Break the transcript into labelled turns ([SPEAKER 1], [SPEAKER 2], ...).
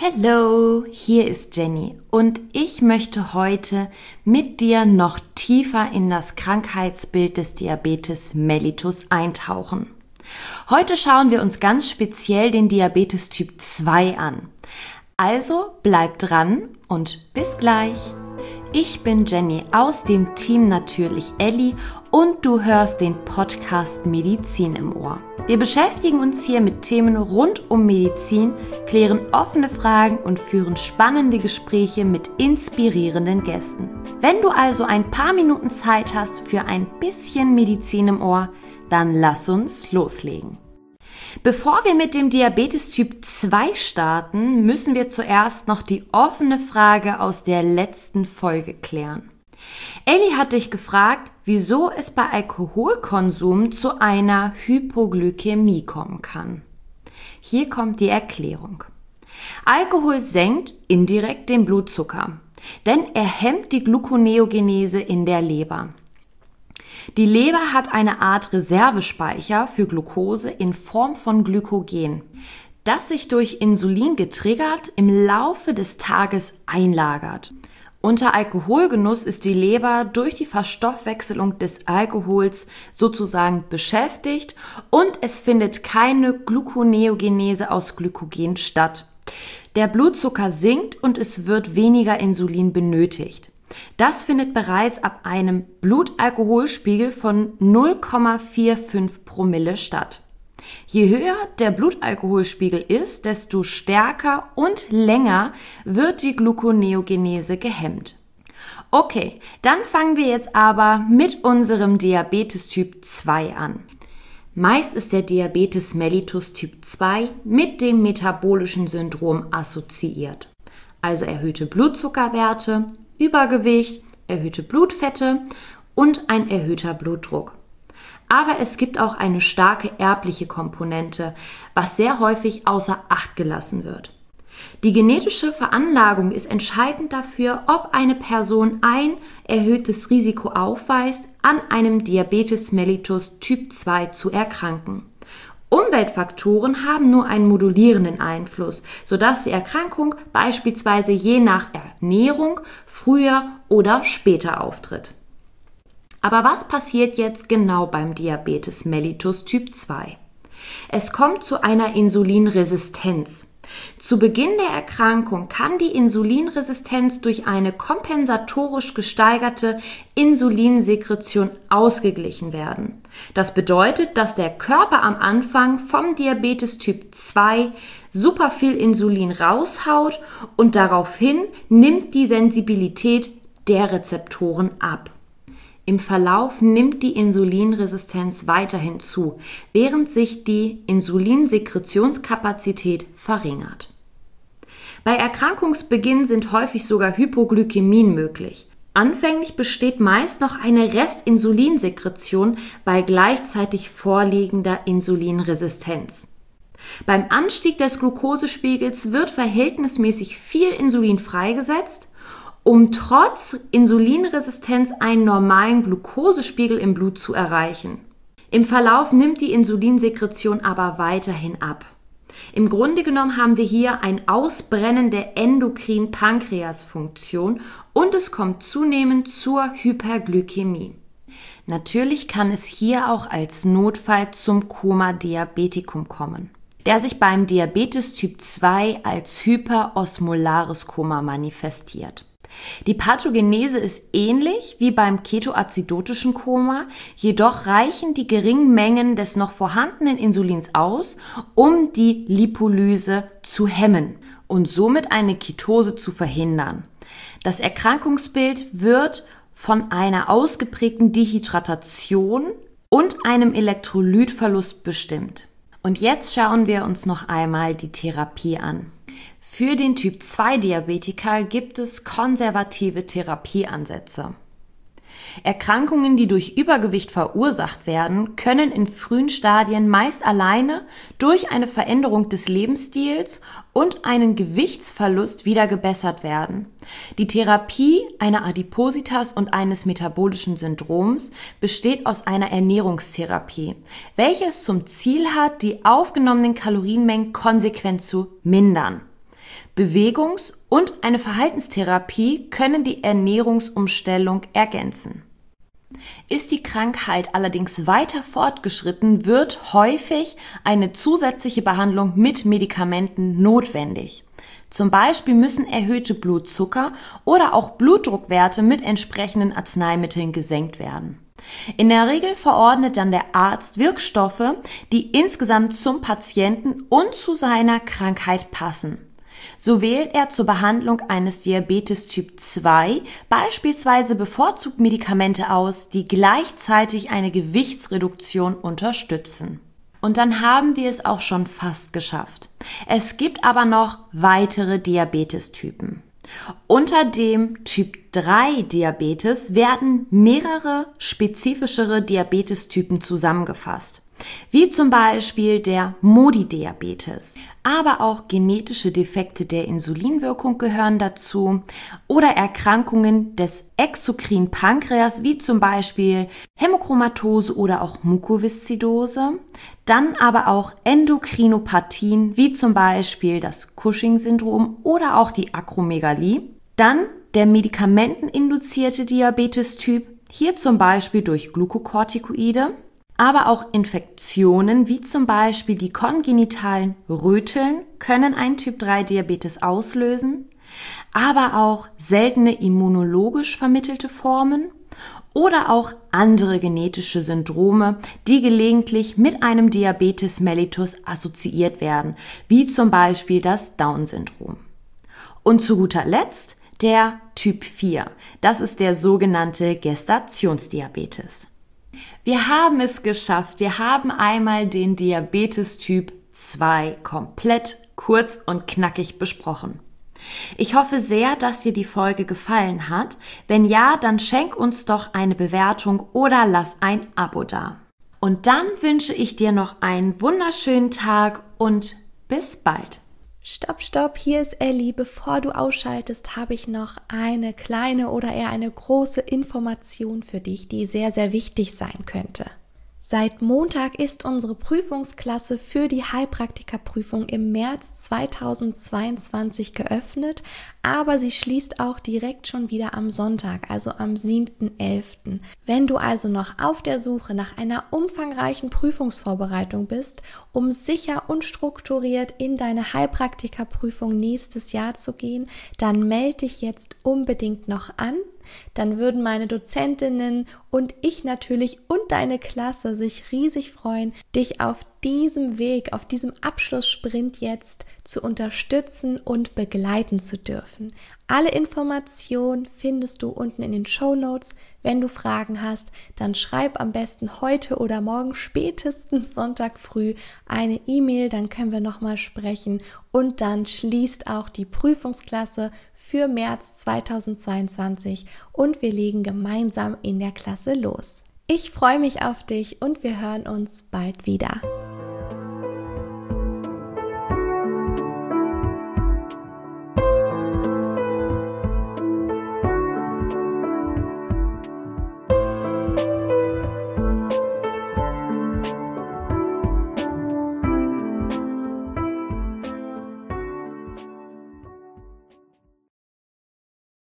[SPEAKER 1] Hallo, hier ist Jenny und ich möchte heute mit dir noch tiefer in das Krankheitsbild des Diabetes mellitus eintauchen. Heute schauen wir uns ganz speziell den Diabetes Typ 2 an. Also bleib dran und bis gleich. Ich bin Jenny aus dem Team Natürlich Elli und du hörst den Podcast Medizin im Ohr. Wir beschäftigen uns hier mit Themen rund um Medizin, klären offene Fragen und führen spannende Gespräche mit inspirierenden Gästen. Wenn du also ein paar Minuten Zeit hast für ein bisschen Medizin im Ohr, dann lass uns loslegen. Bevor wir mit dem Diabetes Typ 2 starten, müssen wir zuerst noch die offene Frage aus der letzten Folge klären. Elli hat dich gefragt, wieso es bei Alkoholkonsum zu einer Hypoglykämie kommen kann. Hier kommt die Erklärung. Alkohol senkt indirekt den Blutzucker, denn er hemmt die Gluconeogenese in der Leber. Die Leber hat eine Art Reservespeicher für Glucose in Form von Glykogen, das sich durch Insulin getriggert im Laufe des Tages einlagert. Unter Alkoholgenuss ist die Leber durch die Verstoffwechselung des Alkohols sozusagen beschäftigt und es findet keine Gluconeogenese aus Glykogen statt. Der Blutzucker sinkt und es wird weniger Insulin benötigt. Das findet bereits ab einem Blutalkoholspiegel von 0,45 Promille statt. Je höher der Blutalkoholspiegel ist, desto stärker und länger wird die Gluconeogenese gehemmt. Okay, dann fangen wir jetzt aber mit unserem Diabetes Typ 2 an. Meist ist der Diabetes mellitus Typ 2 mit dem metabolischen Syndrom assoziiert, also erhöhte Blutzuckerwerte, Übergewicht, erhöhte Blutfette und ein erhöhter Blutdruck. Aber es gibt auch eine starke erbliche Komponente, was sehr häufig außer Acht gelassen wird. Die genetische Veranlagung ist entscheidend dafür, ob eine Person ein erhöhtes Risiko aufweist, an einem Diabetes mellitus Typ 2 zu erkranken. Umweltfaktoren haben nur einen modulierenden Einfluss, sodass die Erkrankung beispielsweise je nach Ernährung früher oder später auftritt. Aber was passiert jetzt genau beim Diabetes mellitus Typ 2? Es kommt zu einer Insulinresistenz. Zu Beginn der Erkrankung kann die Insulinresistenz durch eine kompensatorisch gesteigerte Insulinsekretion ausgeglichen werden. Das bedeutet, dass der Körper am Anfang vom Diabetes Typ 2 super viel Insulin raushaut und daraufhin nimmt die Sensibilität der Rezeptoren ab. Im Verlauf nimmt die Insulinresistenz weiterhin zu, während sich die Insulinsekretionskapazität verringert. Bei Erkrankungsbeginn sind häufig sogar Hypoglykämien möglich. Anfänglich besteht meist noch eine Restinsulinsekretion bei gleichzeitig vorliegender Insulinresistenz. Beim Anstieg des Glukosespiegels wird verhältnismäßig viel Insulin freigesetzt, um trotz Insulinresistenz einen normalen Glukosespiegel im Blut zu erreichen. Im Verlauf nimmt die Insulinsekretion aber weiterhin ab. Im Grunde genommen haben wir hier ein Ausbrennen der Endokrin-Pankreas-Funktion und es kommt zunehmend zur Hyperglykämie. Natürlich kann es hier auch als Notfall zum Coma diabeticum kommen, der sich beim Diabetes Typ 2 als hyperosmolares Koma manifestiert. Die Pathogenese ist ähnlich wie beim ketoazidotischen Koma, jedoch reichen die geringen Mengen des noch vorhandenen Insulins aus, um die Lipolyse zu hemmen und somit eine Ketose zu verhindern. Das Erkrankungsbild wird von einer ausgeprägten Dehydratation und einem Elektrolytverlust bestimmt. Und jetzt schauen wir uns noch einmal die Therapie an. Für den Typ-2-Diabetiker gibt es konservative Therapieansätze. Erkrankungen, die durch Übergewicht verursacht werden, können in frühen Stadien meist alleine durch eine Veränderung des Lebensstils und einen Gewichtsverlust wieder gebessert werden. Die Therapie einer Adipositas und eines metabolischen Syndroms besteht aus einer Ernährungstherapie, welches zum Ziel hat, die aufgenommenen Kalorienmengen konsequent zu mindern. Bewegungs- und eine Verhaltenstherapie können die Ernährungsumstellung ergänzen. Ist die Krankheit allerdings weiter fortgeschritten, wird häufig eine zusätzliche Behandlung mit Medikamenten notwendig. Zum Beispiel müssen erhöhte Blutzucker oder auch Blutdruckwerte mit entsprechenden Arzneimitteln gesenkt werden. In der Regel verordnet dann der Arzt Wirkstoffe, die insgesamt zum Patienten und zu seiner Krankheit passen. So wählt er zur Behandlung eines Diabetes Typ 2 beispielsweise bevorzugt Medikamente aus, die gleichzeitig eine Gewichtsreduktion unterstützen. Und dann haben wir es auch schon fast geschafft. Es gibt aber noch weitere Diabetestypen. Unter dem Typ 3 Diabetes werden mehrere spezifischere Diabetestypen zusammengefasst, wie zum Beispiel der Modi-Diabetes. Aber auch genetische Defekte der Insulinwirkung gehören dazu oder Erkrankungen des exokrinen Pankreas, wie zum Beispiel Hämochromatose oder auch Mukoviszidose. Dann aber auch Endokrinopathien, wie zum Beispiel das Cushing-Syndrom oder auch die Akromegalie. Dann der medikamenteninduzierte Diabetestyp, hier zum Beispiel durch Glukokortikoide. Aber auch Infektionen wie zum Beispiel die kongenitalen Röteln können einen Typ-3-Diabetes auslösen, aber auch seltene immunologisch vermittelte Formen oder auch andere genetische Syndrome, die gelegentlich mit einem Diabetes mellitus assoziiert werden, wie zum Beispiel das Down-Syndrom. Und zu guter Letzt der Typ 4, das ist der sogenannte Gestationsdiabetes. Wir haben es geschafft. Wir haben einmal den Diabetes Typ 2 komplett kurz und knackig besprochen. Ich hoffe sehr, dass dir die Folge gefallen hat. Wenn ja, dann schenk uns doch eine Bewertung oder lass ein Abo da. Und dann wünsche ich dir noch einen wunderschönen Tag und bis bald.
[SPEAKER 2] Stopp, hier ist Elli. Bevor du ausschaltest, habe ich noch eine kleine oder eher eine große Information für dich, die sehr, sehr wichtig sein könnte. Seit Montag ist unsere Prüfungsklasse für die Heilpraktikerprüfung im März 2022 geöffnet, aber sie schließt auch direkt schon wieder am Sonntag, also am 7.11. Wenn du also noch auf der Suche nach einer umfangreichen Prüfungsvorbereitung bist, um sicher und strukturiert in deine Heilpraktikerprüfung nächstes Jahr zu gehen, dann melde dich jetzt unbedingt noch an. Dann würden meine Dozentinnen und ich natürlich und deine Klasse sich riesig freuen, dich auf diesem Weg, auf diesem Abschlusssprint jetzt zu unterstützen und begleiten zu dürfen. Alle Informationen findest du unten in den Shownotes. Wenn du Fragen hast, dann schreib am besten heute oder morgen, spätestens Sonntag früh, eine E-Mail, dann können wir nochmal sprechen und dann schließt auch die Prüfungsklasse für März 2022 und wir legen gemeinsam in der Klasse los. Ich freue mich auf dich und wir hören uns bald wieder.